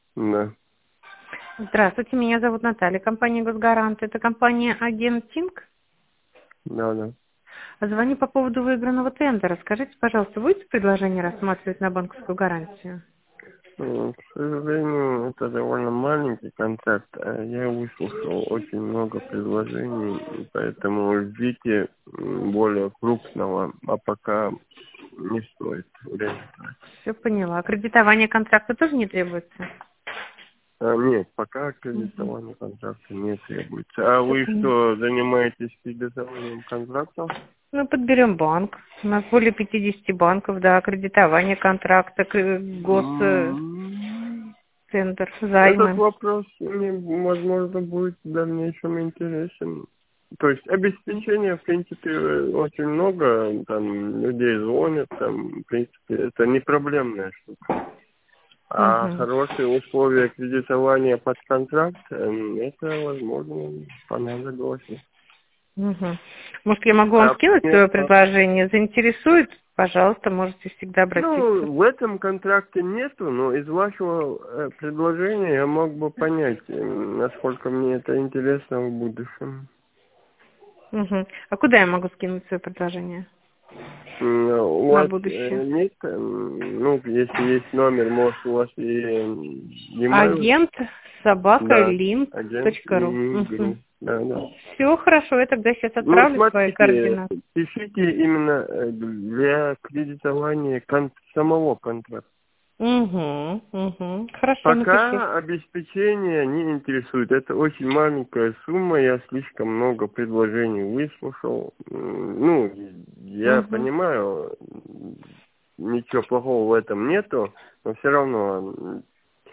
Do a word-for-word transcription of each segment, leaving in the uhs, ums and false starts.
Да. Здравствуйте, меня зовут Наталья, компания «Госгарант». Это компания «Агент Тинг». Да, да. Звоню по поводу выигранного тендера. Скажите, пожалуйста, будете предложение рассматривать на банковскую гарантию? Ну, к сожалению, это довольно маленький контракт. а Я выслушал очень много предложений, и поэтому ждите м, более крупного, а пока не стоит время тратить. Все поняла. Кредитование контракта тоже не требуется? А, нет, пока Мгм. кредитование контракта не требуется. А Все вы поняла. что, занимаетесь кредитованием контрактов? Мы подберем банк. У нас более пятидесяти банков, да, кредитование контракта, к- гостендер, М, Этот займы. вопрос мне, возможно, будет в дальнейшем интересен. То есть обеспечение, в принципе, очень много, там людей звонят, там, в принципе, это не проблемная штука. А Мгм. хорошие условия кредитования под контракт, эм, это, возможно, понадобилось. Мгм. Может, я могу вам А скинуть свое по- предложение? Заинтересует? Пожалуйста, можете всегда обратиться. Ну, в этом контракте нету, но из вашего э, предложения я мог бы понять, э, насколько мне это интересно в будущем. Мгм. А куда я могу скинуть свое предложение М, У на вас будущее? э, нет, м, ну, если есть номер, может, у вас и м, e-mail, Агент собака да, линк агент точка ру. и групп, да, да. Все хорошо, я тогда сейчас Ну, отправлю свои смотрите, координаты. пишите именно э, для кредитования кон- самого контракта. Угу, угу. Хорошо, напишу. Пока обеспечение не интересует. Это очень маленькая сумма, я слишком много предложений выслушал. М, Ну, я Угу, понимаю, м, ничего плохого в этом нету, но все равно м,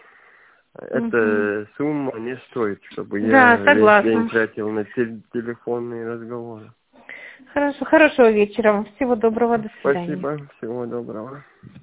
угу. эта сумма не стоит, чтобы я Да, весь день согласна. тратил на тел- телефонные разговоры. Хорошо, хорошего вечера. Всего доброго, до свидания. Спасибо, всего доброго.